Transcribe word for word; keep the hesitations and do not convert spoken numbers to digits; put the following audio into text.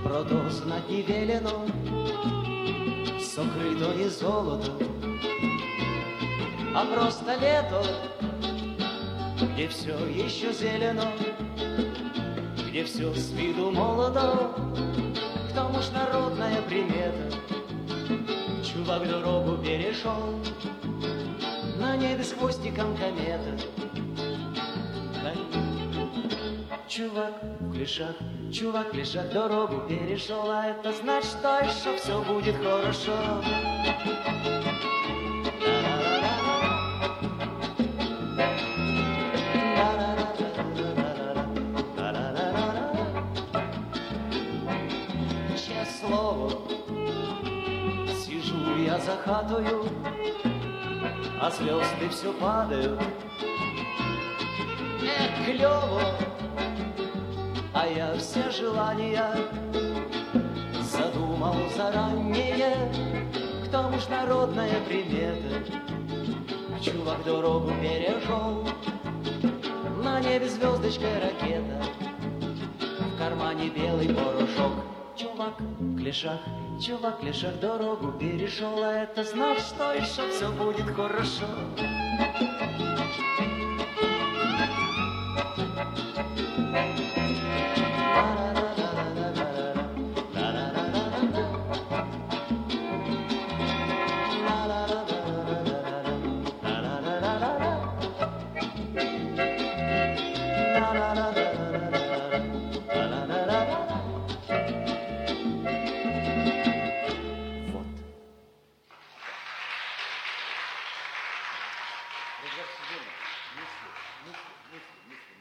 про то знать не велено, сокрытое золото, а просто лето, где все еще зелено, где все с виду молодо, к тому ж народная примета. Чувак дорогу перешел, на небе с хвостиком комета. Чувак в клешах, чувак в клешах дорогу перешел, а это значит, что все будет хорошо. Честное слово, сижу я за хатою, а звезды все падают. Эх, клево, а я все желания задумал заранее. К тому ж народная примета. Чувак дорогу перешел, на небе звездочка ракета, в кармане белый порошок. Чувак в клешах, чувак в клешах дорогу перешел, а это значит, что еще все будет хорошо. Merci, merci, merci, merci.